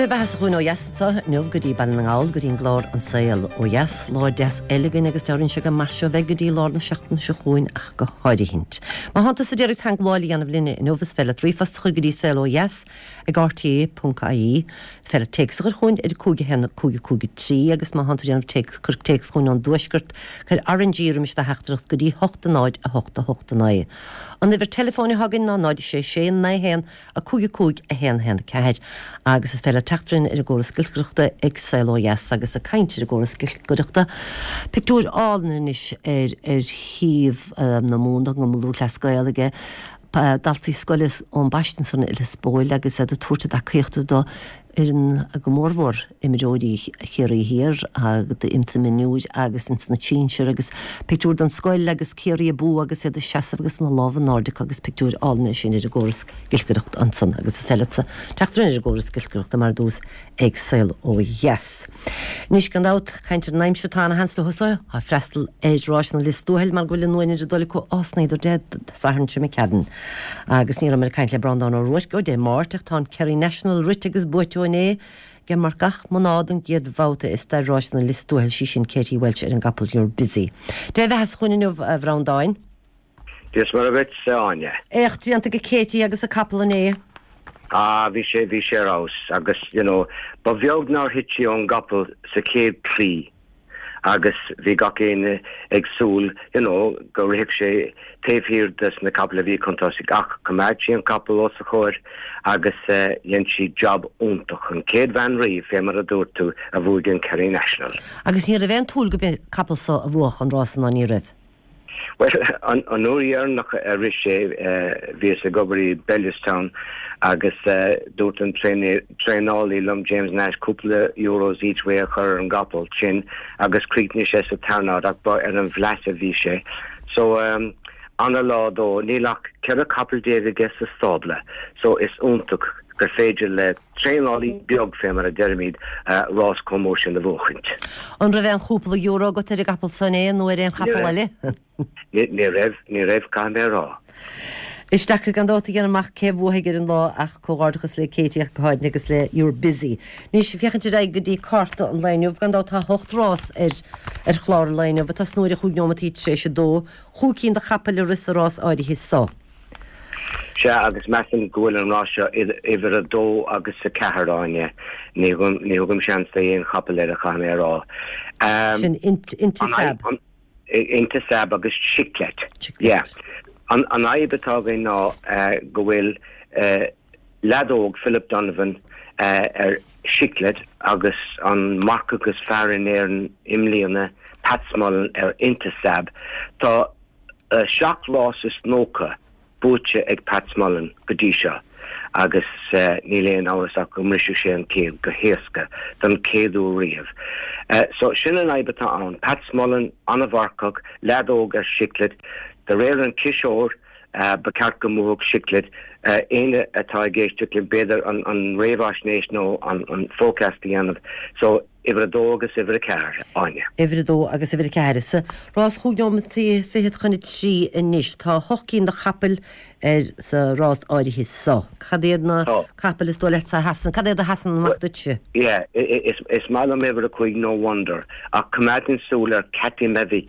Bheas chuin ó dheasta nuamh go dtí bailna ngáil go dtíon glár an saoil ó dheas láir deas eilegan agus teann se go marseo bheith go dtí láir na seachtain se chuin ach go háirithaint. Má hananta sa déireh tan gláilí anmh linne in nómhas fell trífas chu go dtí saoil ó dheas ag rta.ie fell teach ar chuin ar cúige hena cúige trí agus má hananta déanamh chur teach chuin an dúisgurt chur arrangírum is de heachtarach go dtí 8 a 8 an bhar telefónna hagann ná 96 héan a cúige a héan ceid agus is fell teachtarin ar a ggóra sciilgreachta ag saoil ó dheas agus a caintir a ggóra sciilgreachta. Pictúr álan is ar híomh na múnda go mlú leascaige daltaí scoilas ón baistin sanna i spóil agus a tuairte a chuochta do ar an go mórmhór imimeróí chéirí hir a de imtaminúid agus in sna tíseir agus pictúr an scoil agus céirí a bú agus iad seaamh agus na láhan Nordic agus pictúr ána sin ar a ggóras gilgreacht ansan agus fellta teachtarin ar a ggóras gilgreacht a mar dús ag saoil ó dheas. Níos gan dát chaintear naimsetána hans do hosa a freistal éidirráis na listúheil mar gohfuil nuin idir dul có osnaid de sahann se me ceadan agus ní mar caiint le brandán ó ruis go dé máirteach tá Kerry National Rit agus buitú ge mar gach monádan géad bhóta is de ráis na listúheil sí sin Katie Welch ar an gapal You're Busy. De bheithas chuinniuh bhrandáin? Dis mar a bit áine. Écht díanta go Katie agus a capal é? Bhí sé rás agus, ba bheog ná hití an gapal sa céad trí agus bhí gach éine agsúl, go rihic sé taobhhír dus na capal a bhí contásig ach cumáid sí an capal os a chóir agus dhéann si job úntach an céad bhean riomh fé mar a dúirtú a bhúd an Kerry National. Agus ní a bheith túil go be capal sa a bhuach an rásan an ní rih? Well, an úíar nach a ris sé bhí a gobarí Bellestown agus dúirt an tréálaí lum James Nash cúpla euros each way a chur an gapal sin agus críicní sé sa tarnád ach ba ar an bhleas a bhí sé. So an a lá dó nílach ceir a capal déad ges a stábla, so is úntach gur féidir le tréálaí beag fé mar a deirmid rás commóisiún a bhuachint. An ra bheith an chúpla euro go ar a gapal san é nó ar an chapal eile? Ní raibh can rá. Is decha gan dáta gan amach céhmhthaigir an lá ach cóárdachas le Katie ach goáid agus le You're Busy. Níos fiochann ag go dtí carta an leiniuh gan dátá 8 rás ar chláir leiniuh, bh tas nuair a chuúneomatí sé se dó, chuúcín de chapal le ris a rás áirí hí só. Se agus mean gohfuil an ráseo idir a dó agus sa ceharráine ní thugam seansta on chapal le a chané rá. Sin intasab. Intasab agus chiclet. Yeah. An aibetága ná go bhfuil ledóg Philip Donovan chiclet agus an marcagus fearin ar an imlíonna patsmallen intasab. Tá seachlás is nócha búte ag patsmallen go dtí seo agus ní léon áras ach go mriisiú sé an céad go héasca don céadú riamh. So sin an aibetá an patsmallen an a bharcach ledóg ar chiclet de réir an kisóir beceart go múthg chiclet éine atá géiste le beidir an réhhaisnééis nó an fócastí anmh. So ibre dó agus ibre ceir aine. Ibre dó agus ibre ceir sa rás chuúneomatí fihead chunnit sí in níis tá hochcín de chapel sa rás áirithe sa. Cadéad na capel is dó le sa hasan, cadéad a hasan amachtaitse? Yeah, is mála ibre chuig no wonder ach cumáidin súlar Cathy Mevic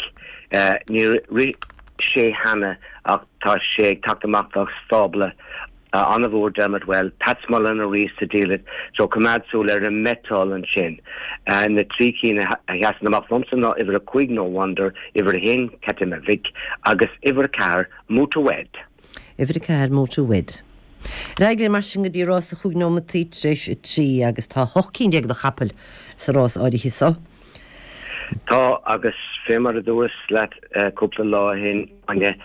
ní sé hanna ach tá sé tachtamachach stábla an a bhór dermot well patsmallen a rís a dílet so cumáidsúil ar an metal an sin na trí cína a heasan amach lomsa ná ibre a chuig no wonder ibre hen Cathy Mevic agus ibre ceir múta wed. Ibre ceir múta wed. Reiglir mar sin go dtí rás a chuúneomatí trí agus tá hochcín ag do chapel sa rás áirithe sa. Tá agus fémar a dúras le cúpla lá hin aine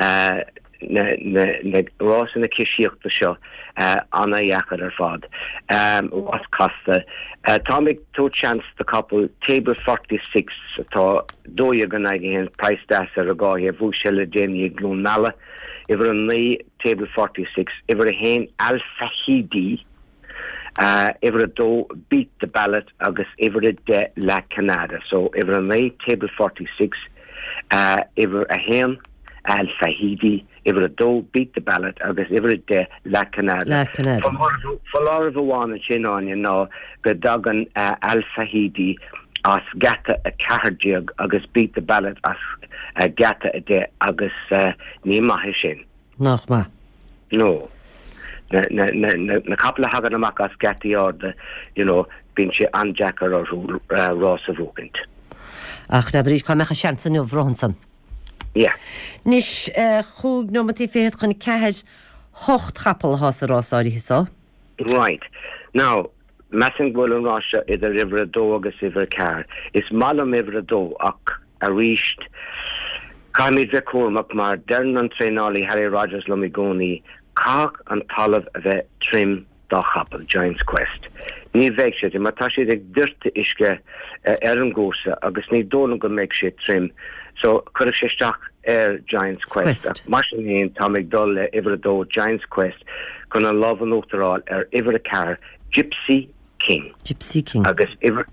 na rás na cisiíochta seo anna dheachar ar fad was casta. Tá mig tú chance de couple table 46 tá dói gan aige hen price das ar a gáhe bhú se le déine glún nala iwwer an lé table 46 iwwer a hen Al-Fahidi iwwer a dó beat the ballot agus iwwer a de la Canada. So iwwer an lé table 46 iwwer a hen Al-Fahidi iwwer a dó beat the ballot agus iwwer a de La Canada. Fallár bháin sin an ná go dagan Al-Fahidi as gata a cahardiag agus beat the ballot as gata a de agus ní maithe sin. Nach ma. No. Na couple hagan amach as gati orda, bín sé anjackar or Ross of Rúkint. Ach, na drís cá mecha seansan o Bhronsan. Yeah. Nis chúg nó matí féad chun cehead hocht chapel has a Ross ári hisa? Right. Now, Messing Bull and Russia is a river a dó agus iver car. Is malam iver a dó ach a ríist Carmid Vecurmach mar dern an Trainali Harry Rogers Lumigoni Cock and Talav of trim da chapel Giant's Quest. Ní bheith sé má tá sé ag dirta isce an gósa agus ní dóna go méid sé trim. So chuir sé steach Giant's Quest. Mar sin héon tá ag dul le iver a dó Giant's Quest chun an lábhan ótarál iver a car Gypsy King. Gypsy King. Agus iver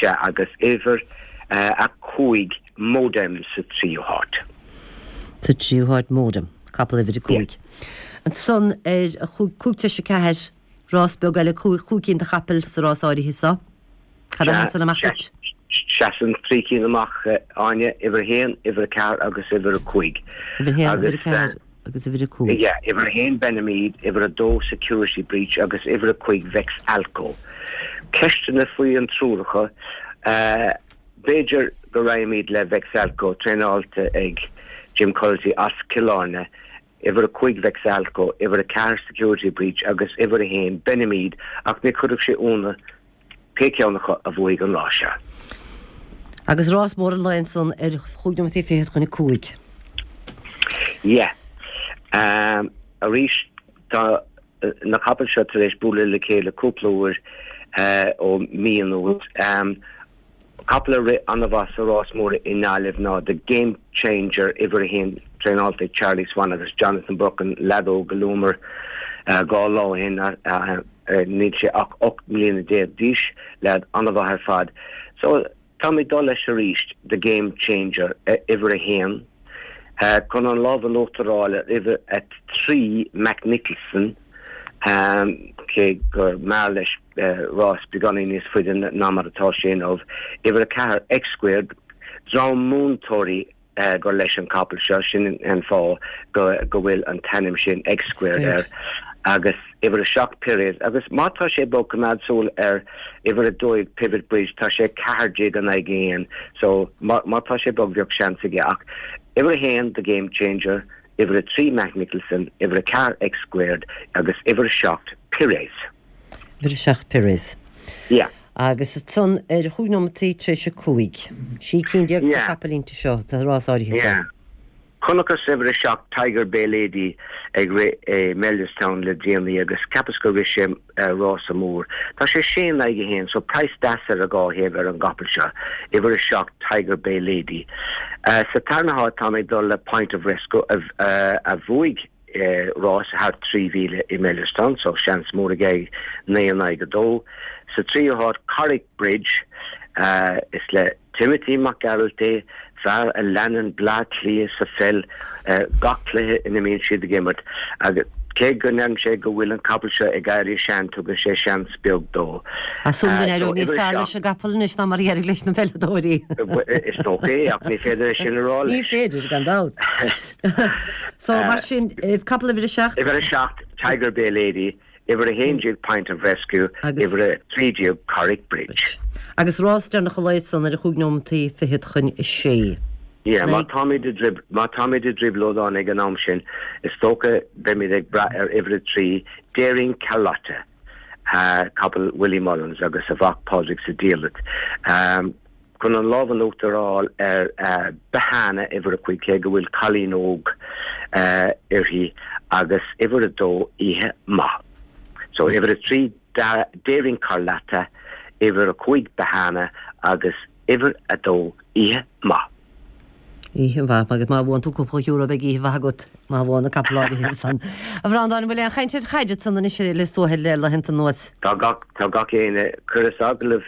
a cúig modem sa tríúhart. Sa tríúhart modem, couple iver a cúig. An son a cúgte se cehead Ross beag eile cúginn de chapel sa Ross ári hisa? Cada san amach gut? Seasan trícín amach aine iver héan, iver a car agus iver a cúig. Iver héan, iver a car agus iver a cúig. Yeah, iver héan Benamid, iver a dó security breach agus iver a cúig vex alcohol. Ceiste na faoi an trúracha, Beidir go raimid le vex alcohol, treinalte ag Jim Culty as Killarney, iver a cúig vex alcohol, iver a car security breach agus iver a héan Benamid, ach ne chuireach sé úna péceannacha a bhuaig an láise. Agus Ross mór an lein son chúg na matí féad chun cúig. Yeah. A rís na chapel se éis búla le chéile cúplaúir ó míanúil. Couple of anavas Ross mór ináliv ná the game changer iver hen Trainalte Charlie Swan agus Jonathan Brocken Lado Galoomer gá lá hen níd sé 8 milliún dé díis le anava haar fad. So Tommy dul leis a ríist the game changer iver hen. Con an lábh an ótaráile iver at 3 McNicholson cé gur mar leis Ross beganí níos fuidir námar atá sin of iver a car X-squared drá múntóirí gur leis an capel seo sin an fá go bhfuil an tanim sin X-squared agus iver a shock period agus mátá sé bo cumad súl iver a dóig pivot bridge tá sé carjig an agéan so mátá sé bo bheoh seansaige ach iver a héan the game changer iver a 3 McNicholson iver a car X-squared agus iver a shocked Pires. Iver a shocked Pires. Yeah. Agus son chúg na matí tre se cúig. Sí cín deag na chapelínta seo tá Ross ári hisa. Yeah. Conachas iver a shocked Tiger Bay Lady ag Mellistown le déanaí agus capas go bhí sé Ross amór. Tá sé sin aige héan so price dasar a gá héh an gapel seo iver a shocked Tiger Bay Lady. Sa tarnaá tá ag dul le Point of Rescue a bhuaig Ross har 3 vile I Mellistown so seans mór aige néan aige dó. Sa tríúhart Carrick Bridge is le Timothy McGarrelty Var a Lennon Blackley sa fell gachle in the main siad gimmert ke gunnem sé go bhfuil an capel se ag gaiir sean tu go sé sean beag dó. A súgan eú níos fearla se gapel níos ná mar éir leis na felladóirí. Is tóché ach ní féidir sin rá. Ní féidir gan dát. So mar sin capel a bhí seach? Iver a seach Tiger Bay Lady, iver a héinjig Point of Rescue, iver a 3 Carrick Bridge. Agus Ross der nach choléid san ar a chúgnómtaí fihead chun is sé. Yeah, má Tommy de dribble on ag an amsin is tóca bemid ag bra iver a 3 Daring Carlotta couple Willie Mullins agus a bhach Padraig sa díalit. Chun an lábh an ótarál behanna iver a chuig ché go bhfuil Colleen óg irhí agus iver a dó ihe má. So iver a 3 Daring Carlotta iver a chuig behanna agus iver a dó ihe má. Ihe bha agus má bhain tú cúpla euro be ihe bhagat má bháin na capláí hin san. A bhrádáin bhfuil an chaintear chaidir san na sé le tóthe le henanta nuas. Tá gach éine churas aglah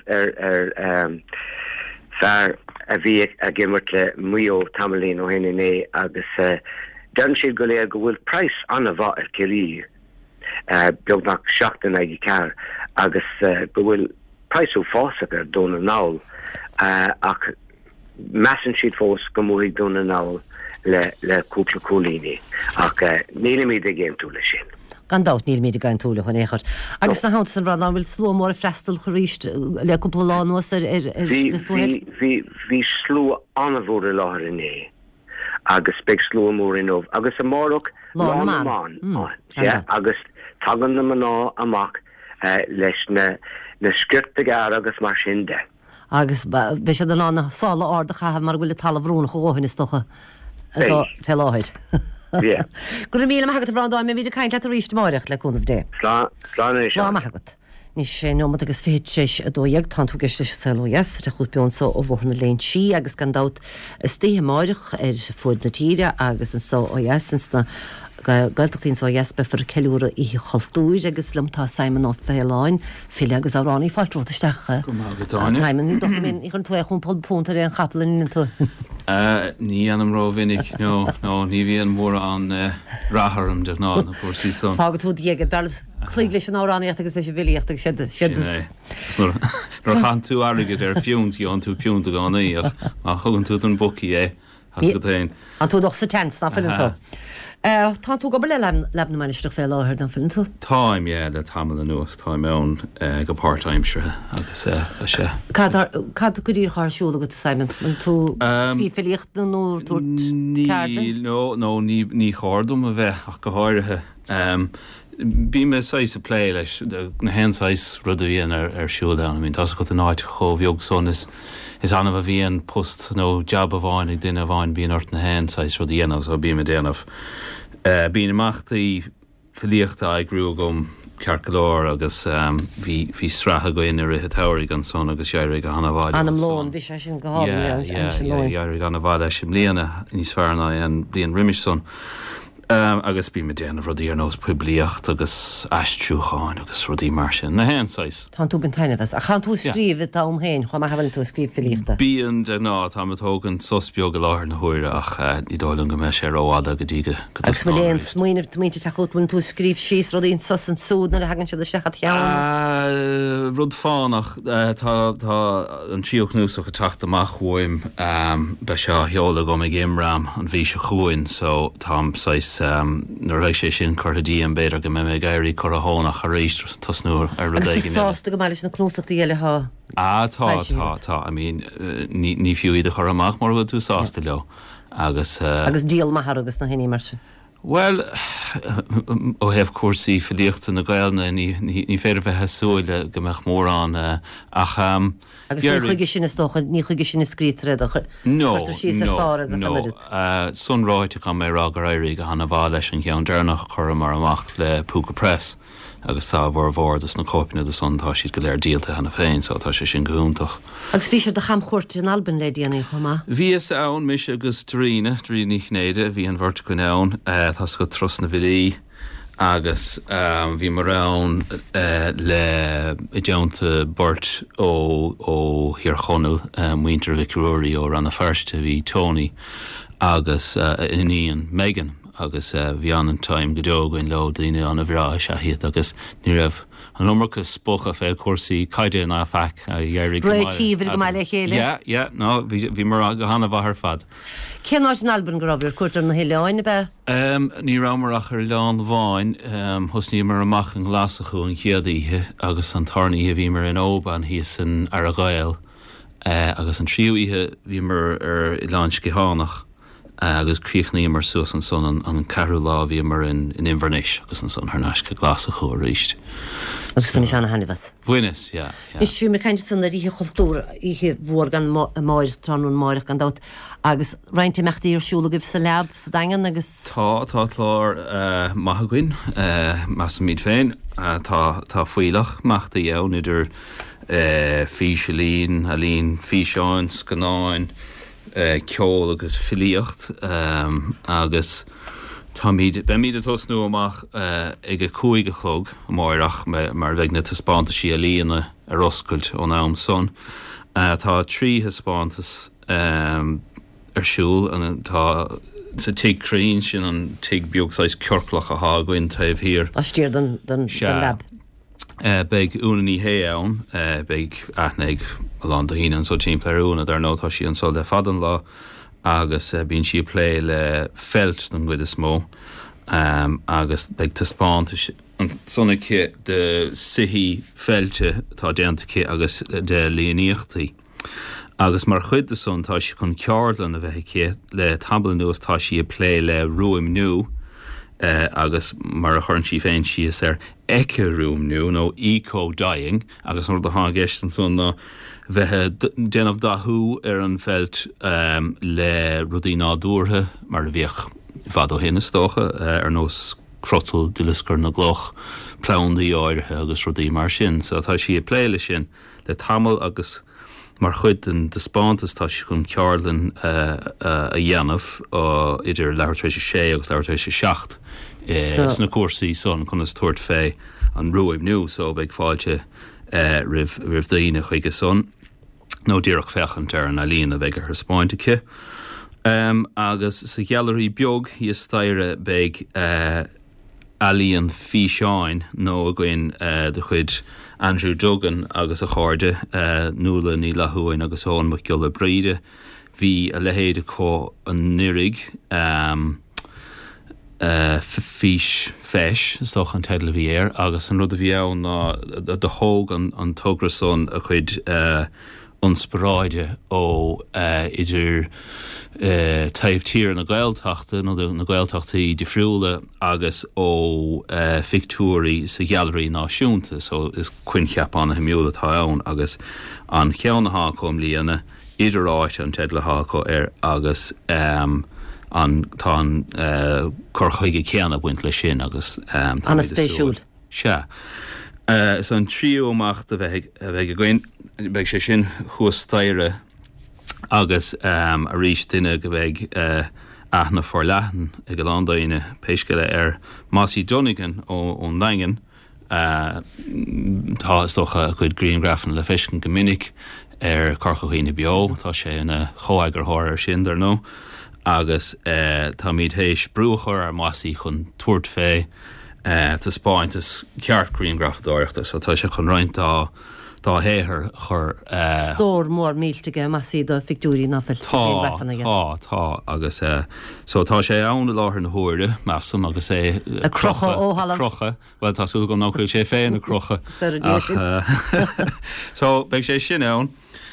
fear a bhí a gimmert le muo tamlín ó hinna agus Dan siad go léir go bhfuil price anna bha ar cirí beag nach seachtain ag car agus go bhfuil price ó fásacha ar dóna náil ach measan siad fós go mórí dóna náil le cúpla cólíní ach níl míad a géim túla sin. Gandát níl míad a gain túla chun échar. Agus na háanta san bhrád bhfuil sló mór a freistal choríist le cúpla lánuas ar Bhí slú anna bhór a láthir inné agus beag slú mór in óh agus a mórach lánaán agus tagan na maná amach leis na scripta gar agus mar sin de. Agus be sé den lána sála áda chahabh mar bhfuil tal bhrúna chóhann is stocha fé láid. Gur míle hagad a bhrádáim mé bhíidir caiint le a ríist máireach le cúnmh dé. Slá hagad. Ní sé nómad agus féit séis a dóag tá tú geiste selóas a chuúbeonsa ó bhna léon si agus gandát stíthe máireach ar fud na tíre agus an só óheansna gailtachtín só jespe for ceúra í choultúir agus limtá Simon á féáin file agus áránnaí fáiltrótaistecha. Simon domin í chun tú chun podpóntar an chaplan tú. Ní anam rá vinnig nó ní bhíon mór an ratharm de ná na pórsí son. Fágad tú dhéige bell chuig leis an áráníocht agus leis bhíocht sé. Ra chan tú airigid ar fiúntí an tú piúnta gánaí a chugann tú an bocí has go tain. An tú doch sa tens ná fillin tú. Tá tú go le lebna manisteach fé láthir an fillin tú? Táim le tamil an nuas táim ann go part-time sure agus sé. Cad go dtír cháirsúla go Simon tú cí félíocht nó nó ní cháardum a bheith ach go háirithe. Bí me 6 a play leis na hensáis rud a bhíon ar siúda an mín tá go an áid cho bheog son is anna a bhíon post nó jab a bháin ag duine bháin bíon ort na hensáis rud a dhéanamh so bí me déanamh. Bíon amachtaí filiíochta ag grú gom cearcalóir agus bhí stratha go inar rithe tairí gan son agus dheirigh a hana bháid. Anam lón bhí sé sin go dheirigh anna bháid sim líana níos fearna an blion riimiis son. Agus bí me déanamh rudí ar nós publíocht agus eistrúcháin agus rudí mar sin na hensáis. Tá tú bin tainehs a chan tú scríomh tá héin chu hahann tú scríb filiíochta. Bíon de ná tá tógann sosbeog go láthir na huaire ach ní dólan go me sé róáda go dtí go. Agus léon smuoineh míte chuún tú scríb síos rudíon sos an súd na hagann se de sechat teann. Rud fánach tá an tríoch núsach go tacht amach chuim be seo heola go ag imram an bhí se chuin so tám 6 nar rééis sé sin chutadí an beidir go mé gaiirí chu a hánach a rééis tasnúr ar rudásta go maiis na cnúsachtaí eile há. Tá ní fiú iad a chur amach mar bhfuil tú sásta leo agus díal maithar agus na héine mar se. Well, ó heh cuasaí filiíochta na gailna ní féidir bheith heasúile go meach mór an ach agus chuige sin stocha ní chuige sin scríre No, sunráite chu mé rá gur éirí go hana bhá leis an cheann dearnach chur mar amach le Puca Press agus tá bhórdas na cópina de suntá siad go léir díalta hena féin so tá sé sin goúntaach. Agus bhí sé de chamchúirt in Alban le déanaí chumá? Bhí ann mis agus trína néide bhí an bhirrta go ann tá go tros na bhilí agus bhí mar ann le i deanta burt ó hir chonel muinter Vicroí ó ran na firste bhí Tony agus iníon Megan agus bhí an time godógain le daine an a bhrá se hiad agus ní raibh an umrachas spocha fé cuasaí caiide na feic a dhearrig Bretíomh go maiile chéile? No, bhí mar go hana bhar fad. Cén áis an Alban go raibh cuairtar na héileáin be? Ní ramarach ar leán bháin thusní mar amach an glasachú an chiadaíthe agus an tarnaí a bhí mar in óban hí san ar a gail agus an tríúíthe bhí mar ar i láins go hánach. Agus críochnaí mar suas an son an carú lá bhí mar in Inverness agus an son th neisce glasachú a ríist. Agus fanna seanna hanihas? Bhuinas, Is siú me caiinte san íthe choultúr ihe bhór gan máir tránún máireach gan dat agus reinint meachtaí ar siúla gibh sa leab sa dagan agus? Tá chlár maithaghain meas míad féin tá faoilech meachta dheann idir fís a líon físeáin scanáin ceol agus filíocht agus tá míad a tosnú amach ag a cúig a chlog máireach mar bheith na taspántaí a líana a roscailt ó nám son. Tá trí hispántas arsúl an tá sa tig crín sin an tig beagsáis ceorclach a hágain taobh hir. A stír den lab. Beg únaí hé ann, beg aithnaig a land a híine an so timpplair úna dar nótá sí an sol de fadan lá agus bín si plé le felt don gcuid is mó agus beg ta spáint an sonna de sihí felte tá déanta agus de líoníochtaí. Agus mar chuid de son tá si chun ceardlan a bheith le tabal nuas tá si a plé le ruim nu agus mar a churn si féin si is ece rúm nu nó eco-dying agus mar há gist an son ná bheitthe déanamh dathú an felt le rudí nádúrtha mar a bhíoch fad ó hinna stócha nós crotal diliscar na gloch plaundaí áirithe agus rudí mar sin, so tá si a pléile sin le tamil agus mar chuid an de spántas tá si chun cearlan a dhéanamh idir lehartrééis 6 agus lehartrééis 7 sna cuasaí son chun is tuairt fé an ruim nu, so beag fáilte rih daoine chuige son nó díreach fechant ar an alíon a bheith ar spáinteacha. Agus sa gealarí beag hí staire beag alíon fí seáin nó a gcuin de chuid Andrew Duggan agus a cháde nula ní lethúin agus ón mo geala bríide hí a lehéide có an nirig fís feis stoch an teile bhí agus an rud a bhí ná de hóg an tugrasón a chuid onspráide ó idir taobh tír na gailteachta nó na gailteachtaí difriúla agus ó fictúirí sa gealarí náisiúnta, so is cuin cheap anna himiúla tá ann agus an cheannaá com líana idiráite an teadlaá có agus an tá corchaige ceanna buint le sin agus anna spéisiúil. Se. Is an tríomach a bheith a gcuin beag sé sin thuastaire agus a rís duine go bheith aithna for leathan ag go landaine péisceile Massey Donegan ón Daingan tá stocha a chuid greengrafan le feiscin go minic corchaíine bio, tá sé ina choáigur thir sin dar nó agus tá míad hééis brúchar ar Massey chun tuairt fé tá spáint is ceart greengrafadóireachta, so tá sé chun roiint dá héthir chur stór mór mílteige Massey do fictúrí náfuil tá agus so tá sé ann láthir na thuirde measam agus a crocha óhallam crocha, well tású go náchuil sé féin na crocha so beag sé sin ann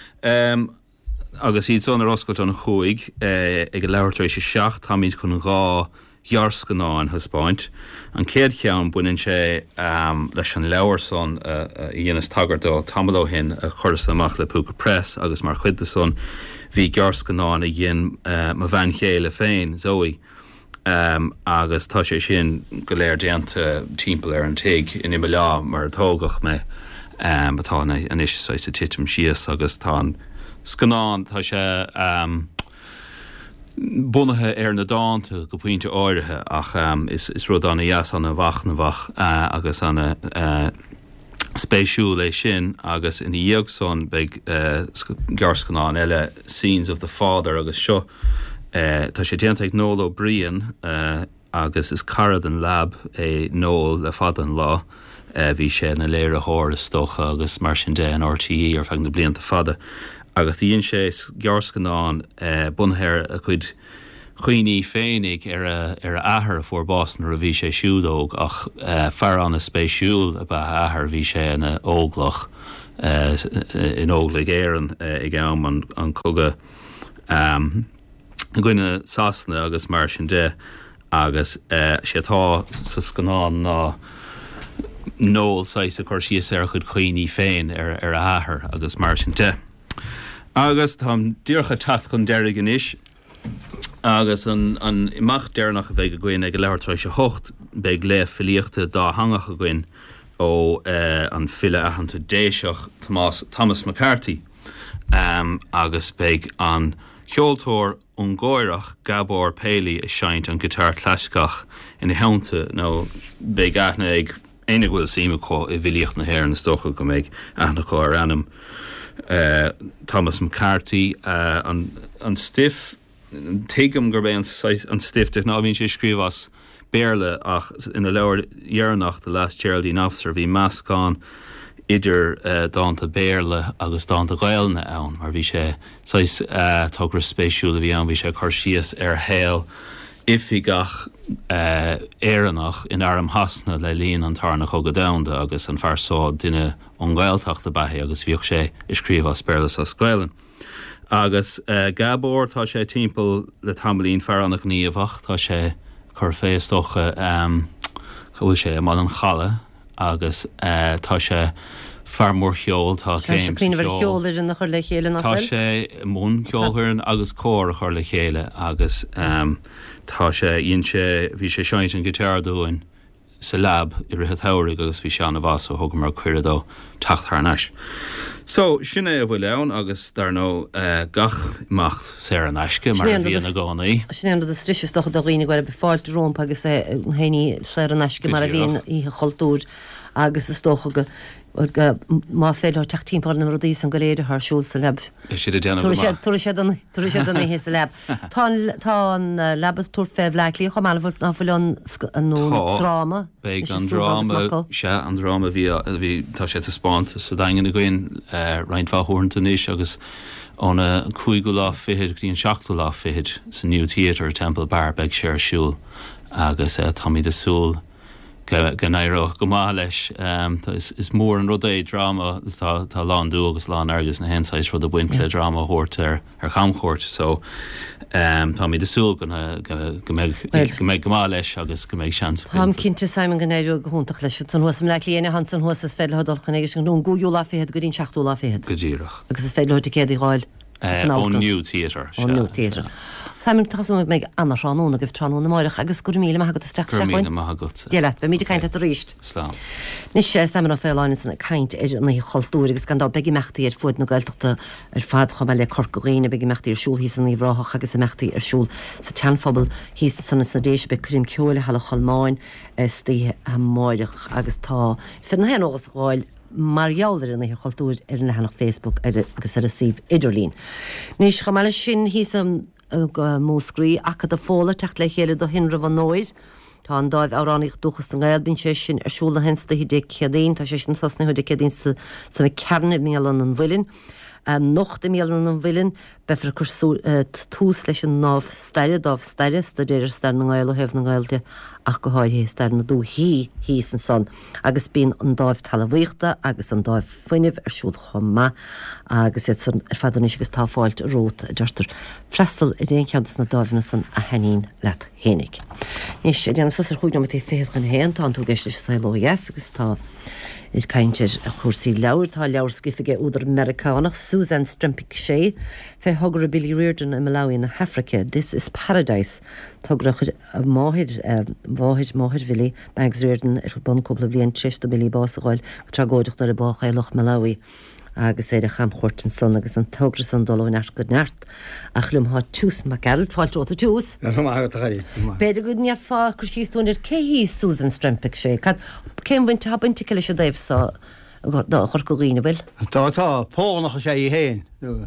agus iad son ar oscailt an chuig ag lehartrééis 7 tá míad chun gá Jarscanáin Hispáint an céad cheann buinn sé leis an leabhar son dhéanas tagart ó tamló hin a churas amach le Puca Press agus mar chuide son bhí Jarscanáin a dhéon ma bhain chéile féin Zoe agus tá sé sin go léir déanta timppla ar an teig in imime lá mar tógach me batána an is sa titim sios agus tá scanán tá sé bunathe ar na dáanta go puinte áirithe ach is rud anna dheas anna bhach na bhach agus anna spéisiú lei sin agus ina dhéag son beag gearscanán eile Scenes of the Father agus seo tá sé déanta ag nóil ó bríon agus is carad an lab nóil le fadan lá bhí sé na léir a thir stocha agus mar sin dé an RTE ar feag na blianta fada agus dhéon sé gearscanán bunthir a chuid chuoiní féinnig ar a athair fuór Boston a bhí sé siúdóg ach fear an a spéisiúil a bheith athair bhí sé ina óglach in ógla éan ag an coga gcuine sasna agus mar sin dé agus sé tá sa scanán ná nóil sais a chuir síos ar chud chuoiní féin ar a athair agus mar sin dé. Agus tá díorcha tacht chun deirigh inis agus an imach déirnach a bheith go gcuin ag lehartrééis 8 beag le filíochta dá hangach a gcuin ó an file ahananta déiseach Thomas McCarthy agus beag an cheoltóir ungóireach Gabor Paley is seint an gitar clasicach ina heanta nó beag aithna ag éananig bhfuil síimecó i bhilíocht na hhéir na stocha go méid aithna có ar anam Thomas McCarthy an stiff Tegum gur bé an stiftach ná bhín sé scríomhas béle ach ina leabhar dhearnach de las Geraldine officer bhí meascán idir dáanta béle agus dáanta gailne ann, mar bhí sé tugra spéisiúla bhí an bhí sé chuir síos ar héal ifí gach éannach in arm hasna le líon an tarnach ó go damda agus an fearsá duine an gailteachta bathe agus bhíoh sé scríomhas béle sa scoilen. Agus Gabor tá sé timppel le tamlín fearannach níomhach tá sé chur féstocha chuil sé má an challe agus tá sé farmór cheol tá cheolir in chuir le chéile nach tá sé mún ceolthirn agus cór chuir le chéile agus tá sé on sé bhí sé seint an gitarúin sa lab I rithe thairigh agus bhí seanna bhas ó thugam mar cuiredó tachtthneis. So sinné a bhfuil leann agus dar nó gach imacht sé an eisce mar bhíon na gánaí. Sin a strisiste do riine goil be fáilt rompa agus héine sé an eisce mar a bhíon í choultúr agus is tócha go má féidir teachtímpá na rodí an goléidir th siúil sa leb. Si déanam tu sé an hé sa leb. Tá an lebatúr féh leiclí chu mála ná fuil an dráma. Bé an dráma se an dráma bhí tá sé a spáint sa dagan na gcuin reinfáthúnta níos agus óna 5 lá fihead tíon 7 lá fihead sa New Theatre Temple Bar beag sé siúil agus Tommy de Súl gannéireach go má leis is mór an rudé drama tá lánú agus lán agus na hensáis rud a buintle drama thuirt ar chamchóirt so tá mí desúil go méid go má leis agus go méid seans. Tham cinnte Simon gannéireú go húntaach leis an huas le líana han an huas féiledulchan éigus an nún gúú lá féhead goín 7 lá féhead. Go ddíireach. Agus is féidir céad ráil. Ó New Theatre. Ó New Theatre. Simon tasú méid anarránúna goibh tránúna máireach agus go míle agad isteach seáin. Déile be míidir caiint a ríist. Nis sé Simon á féáin sanna caiint idir na choultúr agus gandá beigi mechtaí ar fud na gailteachta ar fad chum le corcoíine beigi mechtaí ar siúl hí san íhráthach agus a mechtaí ar siúl sa teanphobal hí sanna sa dééis be chuim ceola hela chomáin tí máireach agus tá fi na hen agus gáil marjouler in choultúr ar na hanach Facebook agus ar a síh idirlín. Nís cha meile sin hí múscrí acad a fóla techt le chéile do hinra van nóid. Tá an dáibh áránig dúchas an gailbín sé sin ar siúla hensta hí dé chéadín, tá sé sin tasna chu de chéadín sa mé cerne mélan an bhfuilin. Noch de mélan an bhfuilin befra chu tús leis an náh steire dáh steire sta déidir steir na gáil ó hebh na gáilte ach go háid hé steir na dú hí san son. Agus bíon an dáibh talhhaíochta agus an dáibh foiineh ar siúl chomma agus ar fadan is agus tá fáilt rót deirtar freistal I réon ceantas na dáibhna san a henín leat hénig. Nís sé déanana susar chuúid tí féad chun héan tá an tú geiste sa lóhéas agus tá caiintir a chuirsaí leabhar tá leabhar scifiige údar Americánach Susan Strumpic sé fé thugur Billy Reardon in Malawi na Africa. This is Paradise. Tugra chud máthir bhili Bags Reardon ar bon cúpla blion trist Billy Básagáil tragóideach na báchailech Malawi. Agus éidir cham chóirtin son agus an tugra san dóin ar go neart a chlumm há tús má geld fáilt óta tús. Beidir go near fá cruisíúnir céhí Susan Strumpic sé. Céim bhaint habbainte ceile sé daobh sa chur go riine bhfuil. Tá pónach sé I héin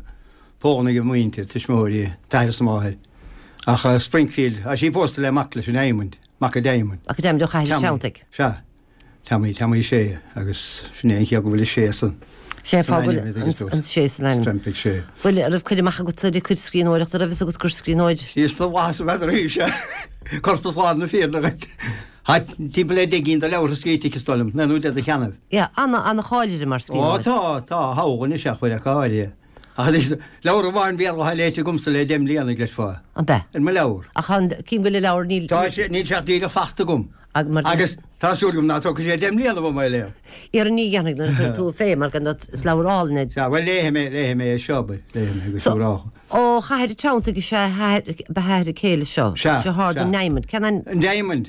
póna go muinte tis móí dair sa máthir. Ach Springfield a sí bósta le mac leis an Éimond, Macadéimond. Macadéim do chaile teantaigh. Se Tamí sé agus sinné go bhfuil sé san. sé fábal an sé lein. Strumpic sé. Bhfuil ar chuidir mecha go tuidir chuid scríóireachta a bhís a go gur scríóid. Síos do bhás a bheittar hí se. Corpusláin na fír legat. Timp le ginn de leabhar scéiti stolum, na nú a cheanamh. Ja, anna cháidir mar scríóid. Tá hágan is seach bhfuil a cháile. Leabhar bháin bhéar go léite gomsa le déim líanana leis fá. An be. In me leabhar. A chan cím bhfuil leabhar níl. Tá ní seach díle fachta gom. Agus tásúlum ná tó sé déim líanana bh mai le. Ar ní dhéanana na tú fé mar gan leabharálna. Se bhfuil léthe mé seoba léthe agus rá. Ó chaid teanta go sé behéir a céile seo. Se hard an Diamond. Diamond.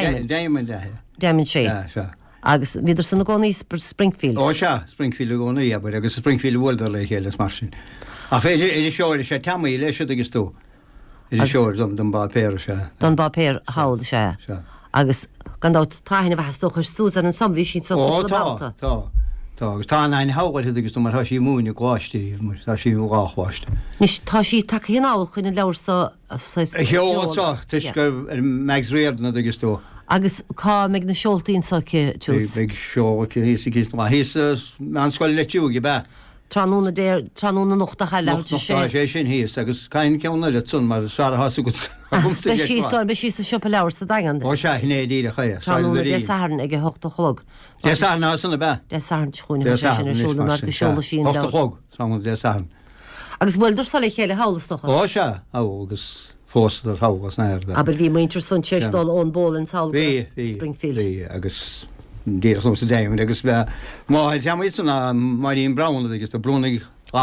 Diamond sé. Agus viidir san gcónaí Springfield. Ó se Springfield gcónaí aber agus Springfield bhfuil le chéile mar sin. A féidir idir seoir sé tamí leis agus tú. Idir seoir don bá péir se. Don bá péir háil se. Agus gandát táinna bheit stochar Susan an samhí sin tá Tá ein hágail agus tú mar hasí múna gáistí tá sí ráháist. Nis tá sí take hinál chuine leir sa Heá tuis gur megus réadna agus tú. agus cá meid na seoltaín sa túús. Big seo hí hí an sáil leúgi be. Tránúna nochta chaile sé sin híos agus caiin ceanna le tún mar se hasú go be sí sa sipa leir sa dagan. Ó se hinné díra chaide. Tránúna dé san ag hochtta chlog. Dé ná sanna be? Dé san chuúna siúna go seola sin chog dé san. Agus bhfuil sa le chéile hálastocha. Ó se agus fóstar hágas neir. Aber bhí muintir san téistáil ón ból an sal Springfield. Agus Dír som sa déim agus be má teamna maríon Brown agus a brúnig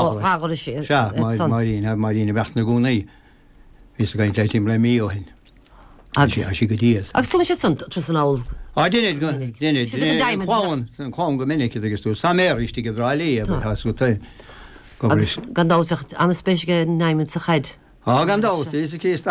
sé marína bena gúnaí ví a gaint leitím le mí ó hin si go díal. Agus tú sé san tro an áil? Duine cháin go minic agus tú saméirtí go rálíí a has go ta. Agus gandátecht an spéisige neimmen sa chaid. Gandá is a císta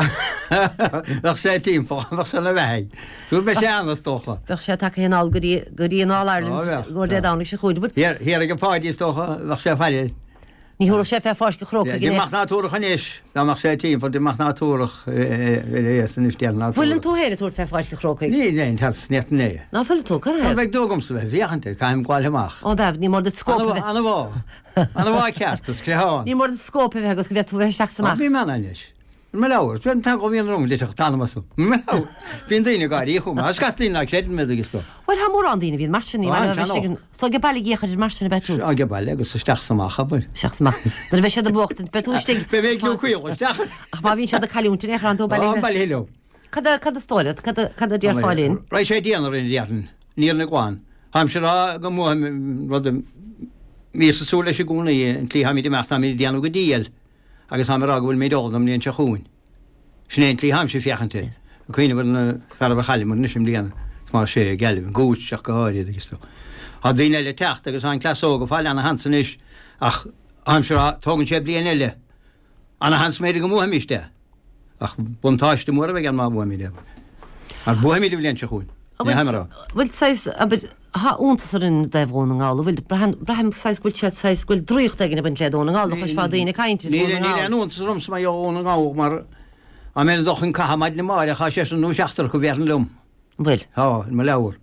sé tímpa se le bheith. Dú be sé anstocha. Bheith sé take hinál goí an Ireland go dé dánig se chuúd. Hé go páidístocha bhe sé feidir. Ní thuúla sé fé fáis go chró. Díach náúach chanéis dáach sé tím for dimach náúach san isténa. Bhfuiln tú héad túir fé fáis go chró. Ní tá snet né. Ná fuil tú bheith dúgam sa bheith bhíchananta caiim gáilach. Ó beh ní mór scópa Anna bhá ceart a scréáin. Ní mór scópa bheith go bheith tú bheith seach samach. Bhí meis. Me leir, ben tá go bhíon rom leis tanmasú. Bhíon daine gáí chum a scatín le sé me agus tó. Bhil ha mór an daine bhíon marsinní Tá go bailí géchar marsina betú. A go bailile agus steach samach bud. Seachach na bheith sé a bhcht betúiste Be bhéh chuísteach. Ach má bhín se a caiúnta an tú bailile. Cad stáile cad a déar fáilín? Ra sé déanaar in déan níor na gháin. Haim se go mú rud mí asú leis sé gúnaí an tlí haimiid meachta mí déanú go díal. Agus ha mar bhfuil méid ádam líon se chuún. Snéon lí ham sé fiachanta. Cuoine bhfuil na fer a chaile mu sim líana má sé geilh gút seach go háirí agus tú. Tá daine eile techt agus an clasó go fáil anna hansan is ach am se tógann sé blion eile. Anna hans méidir go mhuaimiiste. Ach buntáiste mór bheith an má bhuaimiide. Ar buhaimiidir blion se chuún. Bhfuil ha úntas in dehhóna gála bhfuil braham 6 6 dríocht agin ben léúna gála chus fá daine caiinte. Ní anúntas rums mai óna gá mar a mé dochan cahamid na máide cha sé nó seachtar go bhéan lum. Bhfuil? Tá me leabhar.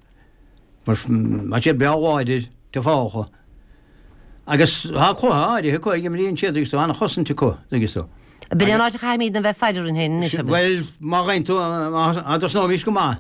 Mar sé beáidir de fácha. Agus há chuáide chu ige maríon siad agus anna chosanta chu agus tú. Ben an áte chaimíd an bheith feidir in hen is. Well má gaintú agus nó vís go má.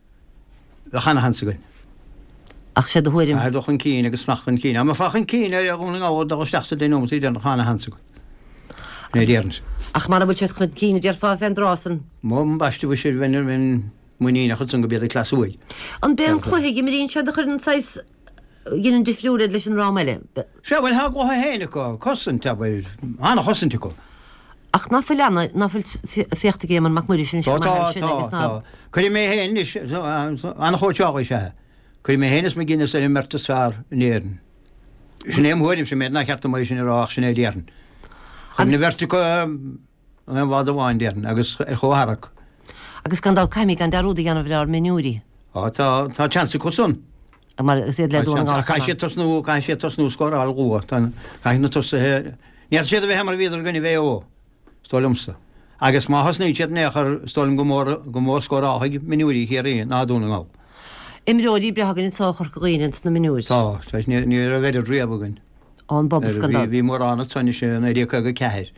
Chana hansagann. Ach sé thuirim. Dochan cíín agus snachchan cíine. Am fachan cíine a gúna gáil do seachta dénúí den chana hansagann. Né déarns. Ach mar bhfuil sé chun cíine dear fá féin drásan. Móm baiste bh sé bhainir bhain muína chud san go bead a clasúid. An ben chluigh maríonn se chun an 6 gin difriúid leis an rámeile. Se bhfuil ha go héine go cosanta bhfuil anna chosanta go. Ach ná fuil anna ná fuil féchtta gé an macmuidir sin sin agus ná. Cuir mé héine anna chóteága se. Cuir mé héananas me ginine sé merta sár néan. Sin éimhuiidim sem mé nach cheartta mai sin arách sin é déan. Chn na bhirrta go an bhád amháin déan agus choharach. Agus gan dá caiimi gan darúda gan bhir ar menúí. Tá chansa cosún. Mar sé le cai sé tosnú scór algúa cai na tos ní sé bheith mar viidir gunna bhéh stolumsa. Agus má hasnaí sé nechar stolim go mór scór áhaig menúí chéirí náúna á. Imróí brehagan in táchar go réint na menúir. Tá ní a bhéidir riabagan. An Bob bhí mór anna tuine sé na rícha go ceir.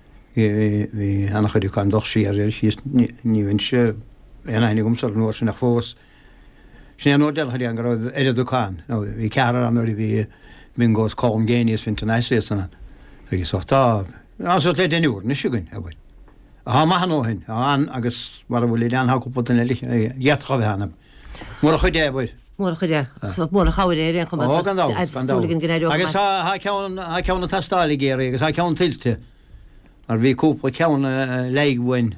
Bhí anna chuidir chu doch siar níhann se aine gom sor nóir sin nach fós. Sin nó delchaí an go éidirúáin. Bhí cear an nuir bhí min gós tám géníos fin tunnéis sanna. Agus tá le denúr na siúgann a bhaid. Tá maihanóhin an agus mar bhfuil an haúpa in dhécha bheit hanam. Mór a chu dé bhaid. Mór chuide mór a chair é chum agus ceanna tastála géir agus ceann tiltte ar bhí cúpa ceanna leighhain